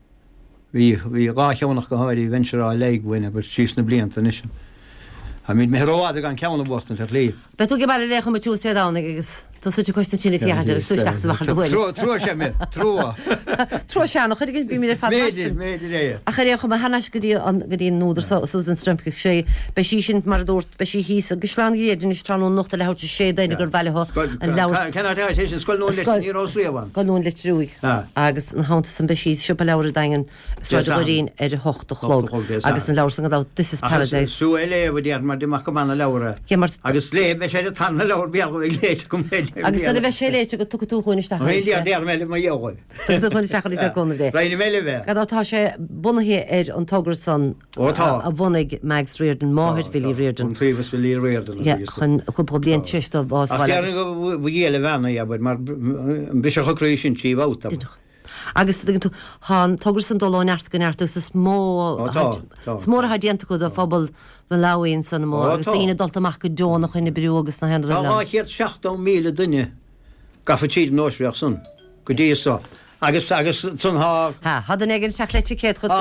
hí gá cheannach go háirí venturá leighhain a síos na blianta is. A míid méráide an ceanna bhórtan ar lí. Be tú go bailile lecha tú sé dána agus. Tá sú coiste tína fiaidir sú seach bhfuil. Trú sé mé trú. Tro seannach chuidir bí mé fa. Méidir. A chuir chu hanas go dtíí núidir Susan Strumpke sé be sí sin mar dúirt be sí hí a gislán géidir is tránú nochta lehaut sé déine gur bheileth an le Ken sé sscoil nírásúhan. Ganún le trúig agus an háanta san beí siúpa leir dain goín ar a hocht chlog agus an leir san dá this is paradise. Sú éléh díar mar deach go manna leire. Agus lé be sé tanna leir beag léit go mé. Agus san bheith sé léite go tuúúiste dé me ma jóil. chuine Reine méile bheith. Gadátá sé bunahé ar an tugur san a bhnig meag Reardon máthir Billy Reardon. Tríhas Billy Reardon. chun problém teiste bás bhhéile bhena bud mar bis chocrééis sin tí bhta. agus tú há tugur san doláneart go neart is mór a déanta go a fphobal me láíonn san mó agus tíine doltamach go Johnach chuine breú agus na hen. Chéad 16 míle duine gafa tíad nóisbeach sun go dé só. agus sun had an egin seach leite céad chu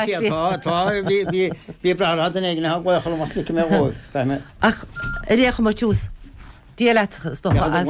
bí bra had an egin bhil mat li mé bhil. ach récha mar túús. Díile sto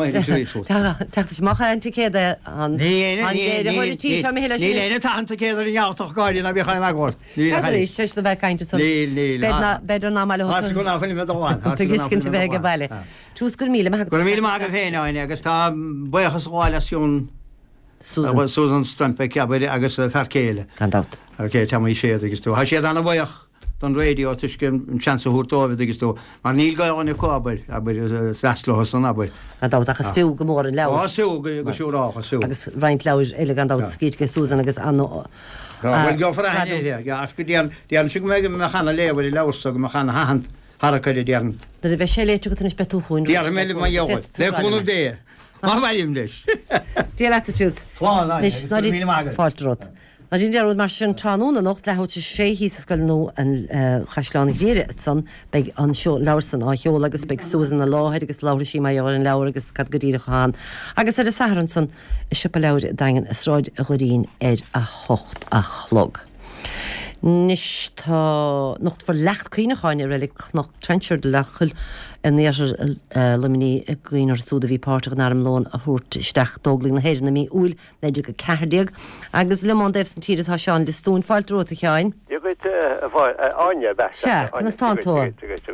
macha anticéide an tí léine tananta céidir in jáach gáidir na bhíchain agóir. sé bheith caiinte beidir ná go náfanní me doháin giscinnte bheith bheile. Túús gur míle go mí a féáin agus tá buchas sáileisiún Susan Strumpke ceabide agus fercéile. Gandát. Arcé tam sé agus tú. Tá siad anna bhuiach don radio tuisce an chance útóid agus tú mar níl gaáinna cobair a leslóchas san abair. Gandát achas fiú go mór an le. Sú go siúráchasú. Agus reinint leir eile gandát scíte Susan agus an Bhfuil go farine go déan si mé me chana léhfuil i lesa go chana hahand Har chuidir dearan. Na bheith sé léite go is betúún. Dear mé mai jóid. Leúnmh dé. Má bhaim leis. Dé leús fáilrod. A dín dearúd mar sin tránúna nocht lehaut sé hí sscoil nó an chaisláánnig déire san be an seo lesan á heol agus be Susan na láhead agus láir sí mai an leir agus cad godíire chaán. Agus ar a saran san is sipa leir dagan is ráid a chuín a hocht a chlog. Nis tá nocht for lecht cuioine cháinine rélik nach trenchir de lechel en neer leminí gweinar súda hí páirte an arm lón a thuirt isteach dógling na héidir na mí úil neidir go ceirdeag agus lemán déh san tíad tá seán le stún fáil dro a cheáin. Jo aine be. Se chuna tátó.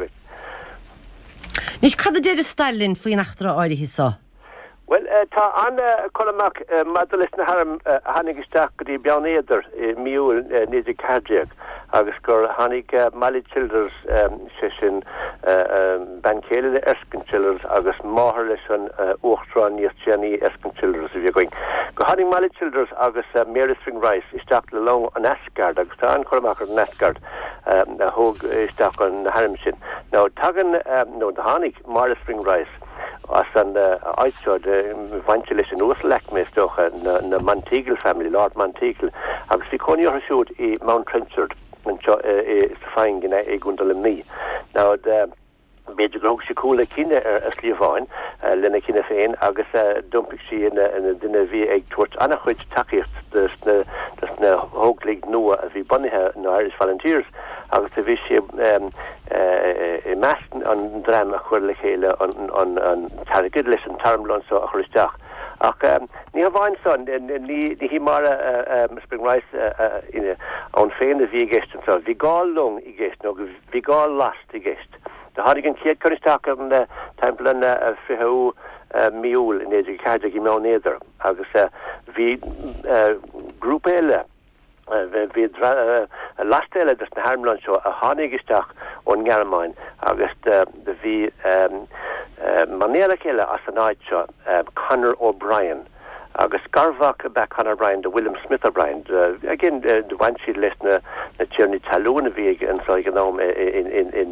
Nis cad a déidir stailinn faoin nachtra áirí híá. Well, tá anna colach madalis na harm hannig isteach go dtí beanéidir miúil níidir cardiac agus gur hannig Mally Childers sin bancéile le Erskine Childers agus máthir leis an uachtrán níos Jenny Erskine Childers a bhí going. Go hannig Mally Childers agus Mary Spring Rice isteach le long an Asgard agus tá an colach an Asgard a thug isteach an harm sin. Now tagan no the hannig Mary Spring Rice as an aitseod vangelis in Ooslek mestoch na Monteagle family, Lord Monteagle, agus fi conio siúd I Mount Trenchard and fáing in Gundalum ní. Now beidir grog si coolla cinenne a slíomháin lena cinenne féin agus dumpig si in duine bhí ag tuairt anna chuid takeíocht na hóglaigh nua a bhí bunithe na Irish Volunteers agus a bhí si I meastan an dram a chuir le chéile an targad leis an tarmlón so a chuiristeach. Ach ní bhain son ní hí mar Spring Rice an féin a bhí gist an so bhí gá lung I gist nó bhí gá last I gist. The Hardigan Kiet Kuristack and the Temple and Fihu Mule in the Kajak Mount Nether. Agus V Group Ella V last Ella just the Harmlon show a Honigistach on Garamine. Agus the V Manera Kella as a night show Connor O'Brien. Agus Garvach back Connor O'Brien, the William Smith O'Brien. Again, the one she listener, the Journey Taluna Vig, and so you know in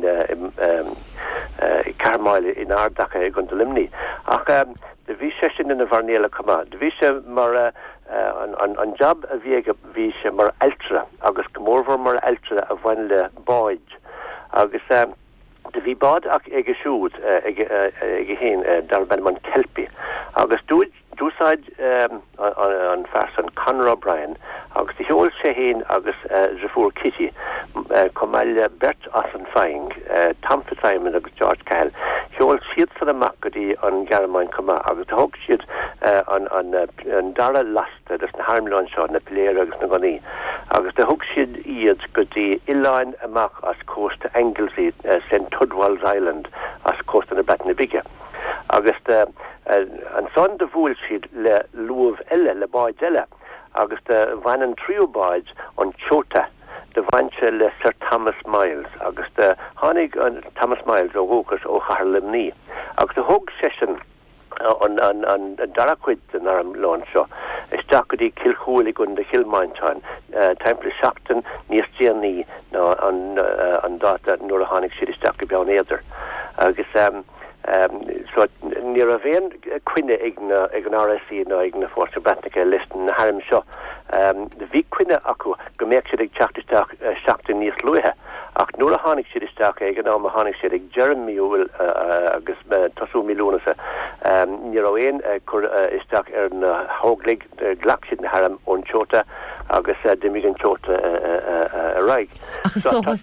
Carmyle in Ardaka Gundalimni. Ach, the Visha in the Varnela Kama, the Visha Mara on job a Viega Visha Mara Ultra, Agus Comorver Mara Ultra of one le Boyd. Agus the Vibod Egeshoot, Egehin, Darbenman Kelpie. Agus Dúside on Farson Conor O'Brien, agus the whole Shehin, agus Zafur Kitty, Comalia Bert Ossenfeing, Tom Fitzsimon, agus George Cahill, dol siad sa makadi an Garmain kama agus hog siad an dara lasta dus na harmlon seo na player agus na goni agus de hog siad iad godi illain amach as coast to Anglesey St Tudwal's Island as coast na Batna Bigge agus an son de voel siad le luv elle le baid elle agus de van an trio baids on Chota de vanche le Sir Thomas Miles agus de hanig an Thomas Miles o hokas o Harlemni agus de hog session on Daraquid an arm lawn show is Jacody Kilhooly gun the Hillmine Temple Shacton near Stiani no on data Nurahanik City Jacob Down Eder agus so near a vein quinne igna RSC no igna for Batnica listen na Harim show the vi quinne aku gemerkshedig Shacton near Sluhe ach Nurahanik City Jacob igna Mahanik City Jeremy will agus Tosu Milunasa near a vein is Jack hoglig glakshid na Harim on Chota agus de migan Chota right so as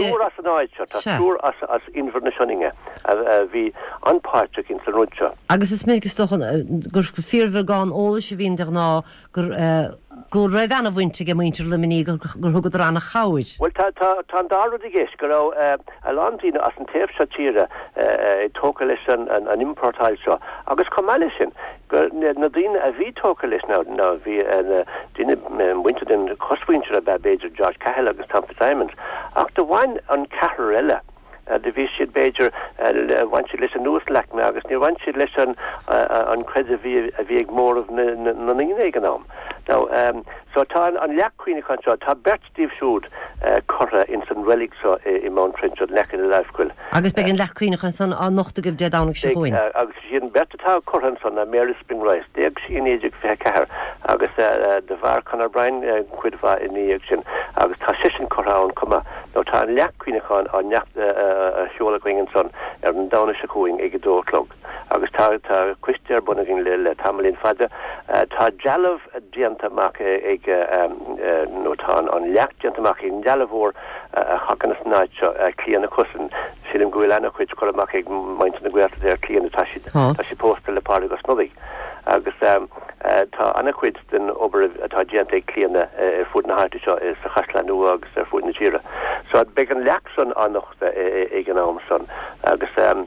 invernation vi anpaartje in zijn roodje. Agus is minnig toch gur fearver gaan alles vín der ná gur raibh anna bhainte go muintir lemení gur thugad ranna chaid. Well tá dáród igéis go a landína as an taobh seo tíre tóca leis an importáil seo agus comáile sin na dtíine a bhí tóca leis ná bhí duine muinte den cosfuintir a beidir George Cahill agus Thomas Simons ach do bhain an cethar eile de vi siad Beiger want si leis an nuas lech me agus ni want si leis an credi a vi mór of na ganam. Now so tá an leachcuine kan tá Bert Steve Shood corra in san relic so I Mount Trenchard lech in lifequill. Agus begin leachcuine kan san an nochta gif dead annig se goin. Agus sin Bert tá corran son a Mary Spring Rice deag si in éidir fe cehar agus de var Conor Bryan cuidva in éig sin agus tá sisin corra an cuma. No tá an leachcuine kan an Hiola Gwingen son an downa se going ige dóclog. Agus tá cuistear bunagin le tamalin fada tá jalov diantamach ag no tá an leach diantamach in jalavor hagan snaid cliana cusan silim gwilana cuid cholamach ag maint na gwirta der cliana tashi postal le par agus nodig. Agus tá anacuid den ober atá dianta cliana fud na harte seo is a chaslanú agus fud na tíra. So at began leachson anachta ag an amson agus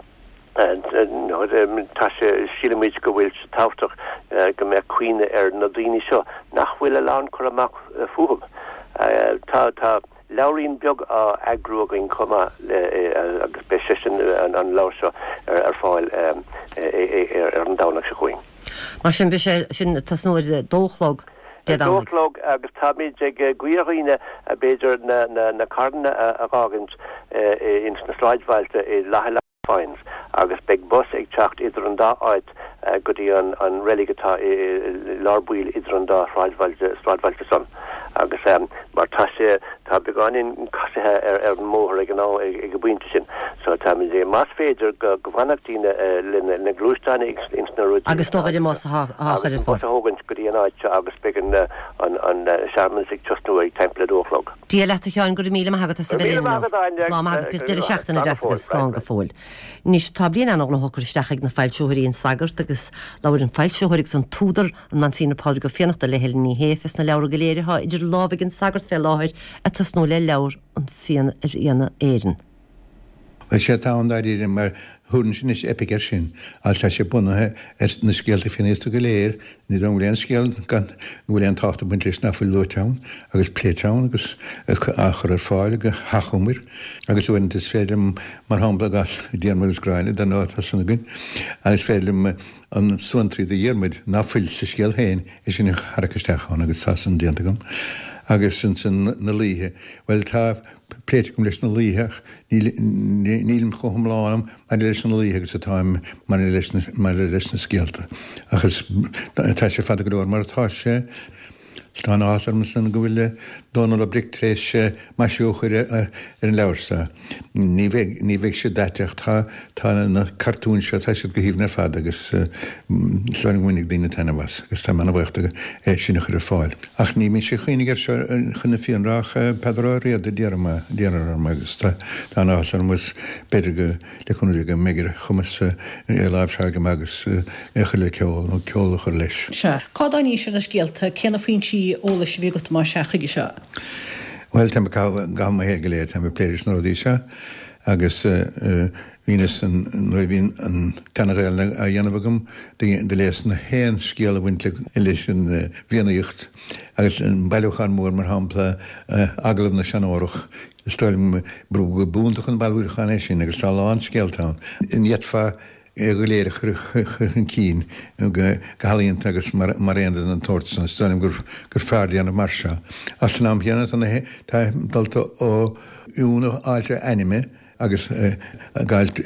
tá sé sílamid go bhfuil táftach go mé cuioine na daoine seo nach bhfuil a lán chu amach fuhab. Tá Laurín beag agrúgain cuma agus be sin an lá seo ar fáil ar an dánach se chuing. Mar sin be sin tasnúir dóchlog Dóchlog agus táid ag guíoine a beidir na carna a gágant in na sláidhailte I Lahela Fines agus beg bus ag teacht idir an dá áid go dtí an religatá lárbúil idir an dá sláidhailte son. Agus mar tá sé tá beáin casithe ar mór ag ná ag go buinte sin so tá é más féidir go bhhanachtíine na glústeine ins na ruúd agus tóid más háchar fá hógann go dtí an áid agus began an seaman sig trasnú ag temple dóchlog. Dí le teáin gur míle hagad sa bhil de seachtainna degus slá go fóil. Nís tá blion an na hocharisteach ag na feilseúirí an sagart agus láir an feilseúirig san túdar an man sína pád go fianachta le helní héfes na leabhar go léiritha idir lábhagin sagart fé láthir a tasnú le leabhar an fian ar ana éireann. Well sé táin daíir mar thuann sin is epicar sin al tá sé bunathe na scéalta finéiste go léir ní an bhfuil an scéal gan bhfuil an táta buint leis na fuil Lowtown agus Playtown agus chur ar fáil go hachumir agus bhain is féidir mar hambla gas déanmar is gráine den áta sanna gin agus féidir an suntrí de dhéirmid na fuil sa scéal héin is sin characteteachán agus tá san déanta gom agus sin na líthe well tá pléiticum leis na lítheach nílim chum lánam mar leis na líthe agus atáim mar leis na scéalta agus tá sé fada goúir mar atá sé Tá ásarm san go bhfuil Donald a brictrééis maiisiúchar ar an leirsa. Ní bheith sé daiteach tá na cartún se tá si go híomnar fad agus leimhhuinig daine tanhas, agus tá manana bhachta sinna chu fáil. Ach ní mí sé chuoinnig chuna fionrách pedrá réad déararm agus tá ásarm mus beidir go le chunú go mégur chumas láimhseige agus chu le ceol nó ceola chu leis. Se Cádaní sin na scéalta cena faoin si óla sé bhí go má seachaige se. Well tem ga hé geléir tem pléidir nóí se agus vínas nuair bhín an tanréil a dhéanamhagam de lés na héan scéal a bhaintla leis an bhíanaíocht agus an bailúchan mór mar hapla agalah na seanórach. Stoilm brú go búntaach an bailúchan é sin agus tá láán scéaltán. In dhéadfa go léir chun cín gohalíonn agus mar réanaan an tortsan, stoilm gur feardaí an mar se. As ná héanana anna tá dalta ó úna áilte anime agus gailt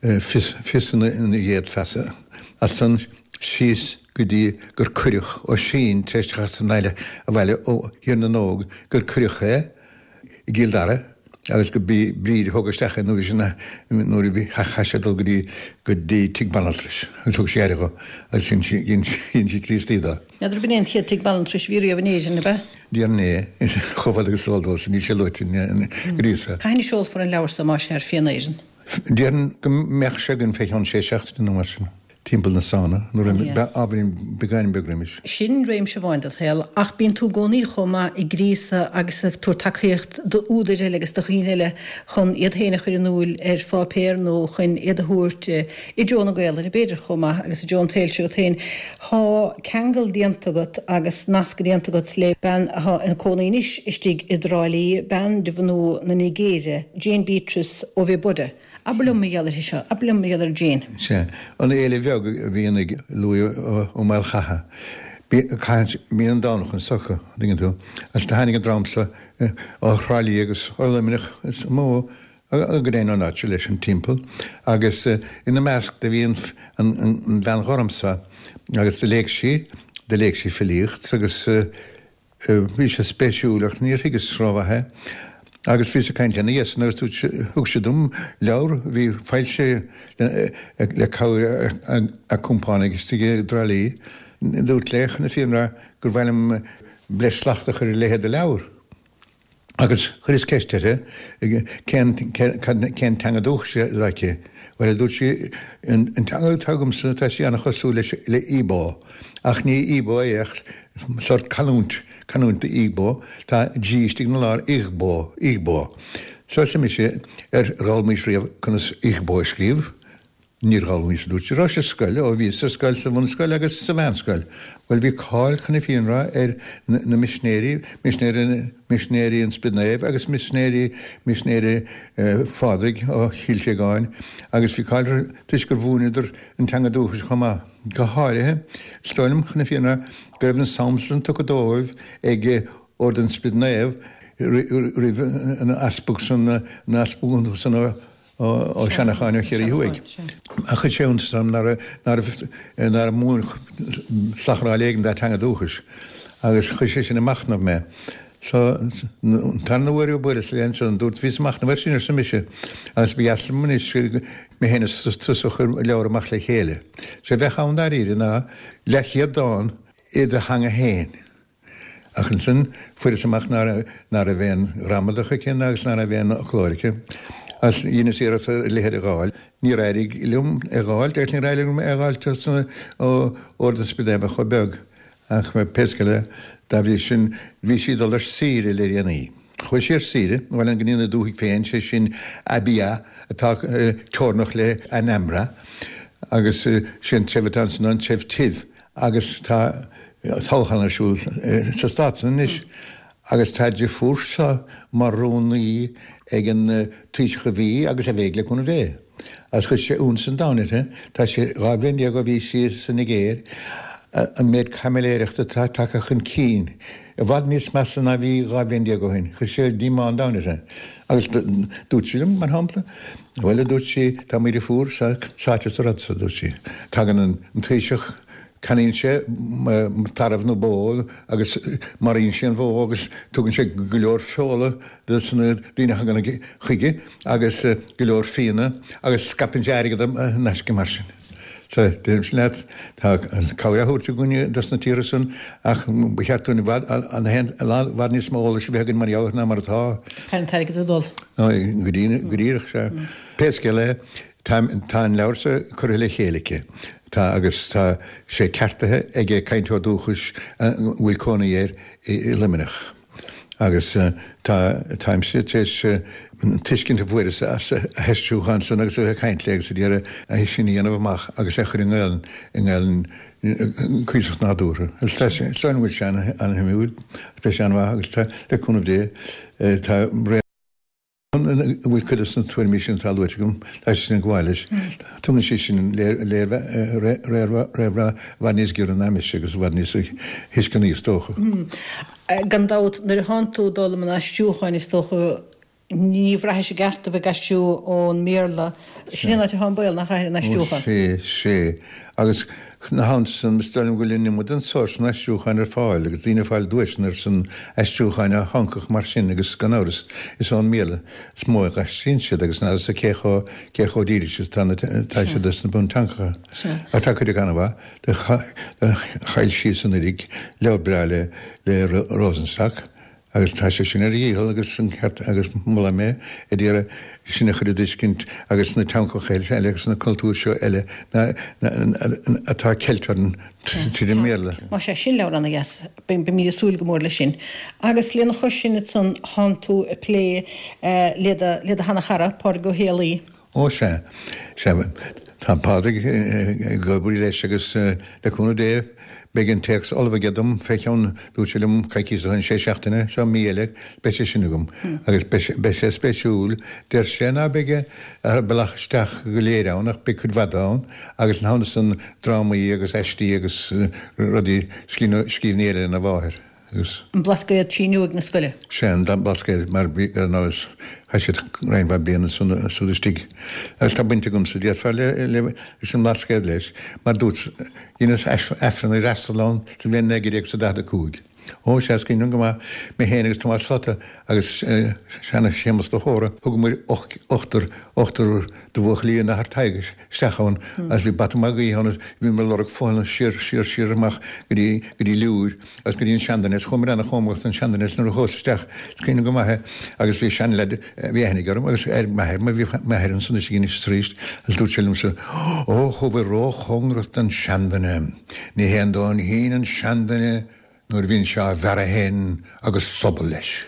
fisan in dhéad fesa. As san síos go dtí gur cuireach ó sin teistecha san naile a bhile ó hir na nóg gur cuireach I gildara, agus go bríd thugastecha nuair sinna nuair bhí chaisiadal go dtí tig balantris. An tug sé go sin si críostída. Neidir bhíon chiad tig balantris víú a bhnééis na be? Díar né chofail agus soldós ní sé lutin grísa. Caine seol for an leabhar sa má sé ar fianairan. Díaran go meach se gon féán sé seachtain nó mar sin. Timppel na sána, nuair ábhíon begáin begrimis. Sin réim se bhaint heil ach bíon tú gcónaí chuma I grísa agus tú takeíocht do údaidir agus do chuoineile chun iad héna chuir núil ar fápéir nó chun iad thuirt I John Gael ar beidir chuma agus John Tail se go tain. Tá ceangal díantagat agus nasca díantagat le ben an cónaí níos istí Idrálaí ben de bhanú na Nigéria, Jane Beatrice ó bhí bude. Ablum me gealar seo, ablum me gealar Jane. Se, an éile bheag bhíonig luí ó meil chatha. Bí an dánach an socha, dingan tú, as tá hanig an drámsa ó chrálaí agus orlaimineach mó a go réon an áte leis an timppel, agus ina measc de bhíon an bhean choramsa, agus de léic sí filiíocht, agus bhí sé spéisiúlacht níor higus srábathe, agus fi kaint lenne yes nó thug se dum leabhar hí feil sé le cabhar a compánigus tige Dralaí dút léch na fianra gur bhhailm bleslachta chur léhead a leabhar. Agus chur is ceistere cén teanga dúchse leice, bhil dút si an teagatágamsa tá sí anna chosú le íbá, ach ní íbá écht sort canúnta íbó tá ddístig na lár íbó. So sem mi sé rámís réamh chunas íbó scríb, ní rámís dúte rá se scoile ó ví sa scoil sa bhn scoil agus sa bhean scoil. Well bhí cáil chuna fionra na misnéirí an Spidnéibh agus misnéirí fádraigh ó Chiilte gáin, agus bhí cáil tuis gur bhúnidir an teanga dúchas chumá. Go háirithe, stoilm chuna fionra goibh na samslan tu go dóibh ag ordan Spidnéibh rih an asbug san na asbúnú san ó seannacháine chéir thuig. A chud séúnsam nar mún sachrá légan de teanga dúchas, agus chu sé sin amachnamh me. So tan bhfuir buras léon an dút ví amach na bhar sin sa mise, agus bí aslam is mé héna tuachchar leabhar amach le chéile. sé bheith an daíre ná lechiad dáin iad a hanga héin. Achan sin fuidir amach nar a bhéin ramadacha cin agus nar a bhéin chlóirice. As dhéana sé a léhead a gáil, ní réidig ilum a gáil, deir ní réiligm a gáil ó ordan Spidnéibh chu beg ach me pescaile da bhí sin bhí siad ar síre le dhéanaí. Chu sér síre, bhil an gníonna dúigh féin sé sin abia atá teornach le an Emra, agus sin trefhtan san an tref tíh, agus tá táchanarsúil sa státan is, agus tá de fúrsa marrónaí ag an tuischa bhí agus a bhégle chun ré. As chu sé ún san dáirthe, tá sé rábhain go bhí si san Nigéir, a méid camiléireachta tá take chun cín. A bhd níos mesan a bhí rábhain go hin, chu sé díán dáirthe. Agus dút sílim mar hampla, bhfuil dút sí tá míidir fúr sáte ratsa dút sí. Tá an tuiseach canín sé tarmh nó bó agus marín sé an bh agus tugann sé go leor seola sanna daine ganna chuige agus go leor fianna agus scapin deirigad neisce mar sin. So dém sin le tá cáhúirte gúine das na tírasan ach cheúna bhd an bhar níos mála sé bhegann mar ána mar atá. Pen teige dul. Goíireach se. Péasce le tá leirsa chu le chéalacha. Tá agus tá sé ceartathe ag caiintú dúchas bhfuil cónaíar I liminach. Agus tá taimse tuiscinnta bhuiras heistúchan san agus caiintléag sa dtíar a sin dhéanamh amach agus chur in gáiln cuiiseach náúra. Stáin bhfuil seanna an himimiúd, pe seanmha agus leúnmh dé tá ré bhfuil chudas na tuairmí sin talúitigum tá sin gháiles. Tuna sí sin réhra bhar níos gur an aimiise agus bhar níos hiscan níos tócha. Gandát nar háú dul man stúchain is tócha níomhreithe sé garta bh gasú ón méla sinna hanbail nach chair na stúchan. sé agus na hásan stelum golinni mu an sós na stúchain fáil, agus dtíine fáil dúisnar san stúchain a hancach mar sin agus gannáras is an méle smó a sinse agus ná a cécho díris tá sé na bun tancha. A tá chuidir gan bh de chail sí san rig lebreile le Rosensack. Agus tá sé sinna íhall agus san ceart agus mula mé I ddíar sinna chuir discint agus na tancochéil agus na cultúr seo eile atá ceiltarn tí méle. Má sé sin le anna gas be mí súl gomór le sin. Agus léana chu sinna san háú a lé le hana chara pá go héalaí. Ó sé tá pádraigh goburí leis agus leúna dé. Begin text alfa gedum fechon dúsilum caicís an sé seachtainna sa míleg be sé sinnugum. agus be sé spesiúl der séna bege belachsteach go léiránach be chud vadán agus an san dramaí agus etí agus rudí scínéile na bháthir. An blascaid tíúag na scoile. Sé dan blascaid mar nás heisiid rein ba béana súdastig. Agus tá buinte gom sa díad le is an blascaid leis, mar dút Inas efran I Rastalán san bhé negéag sa dada cúig. Ó sé cin go mé héanagus tá fata agus sena sémas do hóra, thug mar 8tar do bhch líon na taigis seáin as bhí batamaí hána bhí mar lerach fáilna siir amach go dtí leúr as go dtíon seandanes chumar anna chomacht an seandanes nar hósteach cin go maithe agus bhí sean le bhéhanigam agus meir mar bhí mean sanna sé gine tríist as dút sem sa ó chubh ró chongracht an seandanne. Ní héan dáin híon an seandanne nuair bhíonn seo bhar a hen agus sobal leis.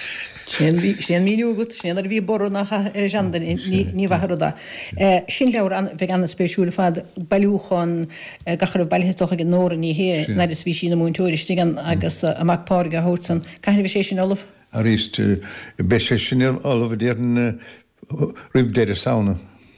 Sin míúgut sin ar bhí ború nach seandan ní bhharda. Sin leabhar bheith anna spéisiúla fad bailúchan gachar bailhétocha an nóra ní hé na is bhí sin na múntúiristigan agus amachpága hósan. Caiir bhí sé sin Olaf? A ríist be sé sin Olaf déan ribhdéidir saona.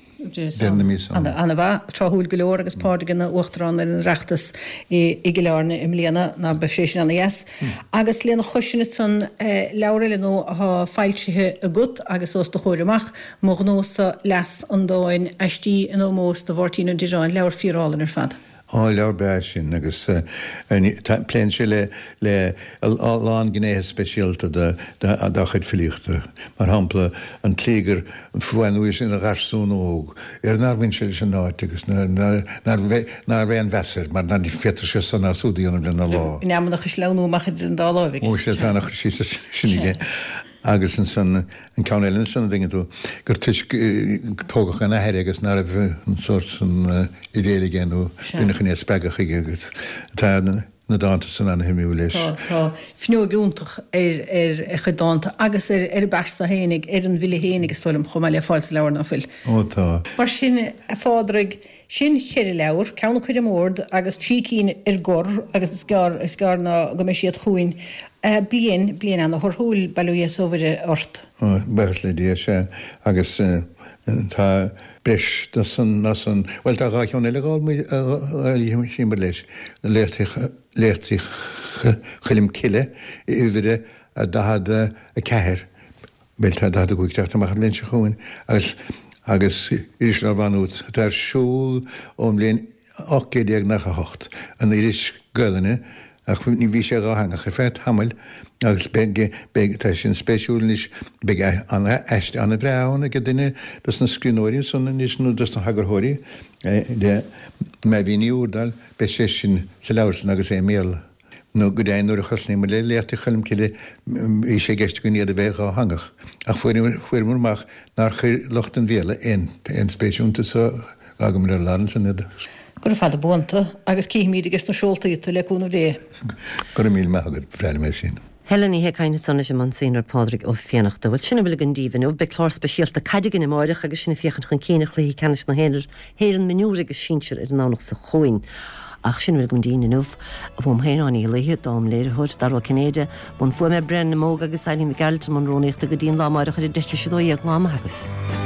Anna bh trothúil go leor agus pádagan na uachtarrán ar an reachtas I go leorna im léana na be sé sin anna yes. Agus léana chuisina san leabhar le nó a fáiltithe a gut agus os do chóireach mo nósa leas an dáin etí an ómós do bhirtíú deráin leabhar firálan ar fad. Leabhar be sin agus pléin sé le lán gnéthe speisialta da chuid filiíochta. Mar hampla an clígur fuhainúis sin a garsún óg. Narbhíonn sé sin náit agus nar bheith an bheir, mar na fétar sé san asúdaíanam le na lá. Neamna chus leúach an dá lábhah. Ó sé tána chu sí sinige. Agus an cáilinn sanna dinge tú gur tuis tógach an ahéir agus nar bh an sort san idéala géanú duine chuné spegacha agus tá na dáanta san anna himimiú leis. Tá fneúgúntaach ar chudáanta agus ar bearsa hénig ar an bhile hénig stolim chumá le fáilsa leabhar na fuil. Ó tá. Mar sin fádraig sin chéir leabhar, ceanna chuidir mórd agus trícín ar gor agus is gar na go mé siad chuin. Blian an thorthúil bailúhéas óhre ort. Begus le dí sé agus tá breis bhil tá gáithán eileáil sin mar leis léirtí chulim ciile I uhide a dahad a ceir. Bhil tá dahad a gúteach amach linn se chuin agus agus Isla vanút tarsúl omléon 8 nach 8 an iris golanne ach ní bhí sé hangach feit hamil agus be sin spéisiúlis be an eiste anna bhrána go duine dus na scríóirí sanna níos nó dus na hagurthirí de me bhí níúdal be sé sin sa leirsan agus é méle. nó go déanú a chosníime le léta chum ciile í sé gceiste go níad a bheith á hangach. Ach fuirmúach nar chuir lochtan bhéle in spéisiúnta sa agam le láran san iad. Gur fad a bunta agus cíimiid agus na seoltaíta leúna ré. Gur mí megad freile mé sin. Helen hé caiine sanna sem man sínar Pádraig ó fiannachta, bhfuil sinna bhfuil an díhanú be chlár speisialta caidigan na máireach agus sinna fiochan chun céanach le canis na héan minúra agus sinseir ar nánach sa chuin. Ach sin bhfuil gon dína nuh a bhm héanaí léthe dám léir thuid dar Cannéide bun fu me brenn na móg agus sailí me gailte man rónaíochta go dtíon lámáireach ar deiste sidó ag láma agus.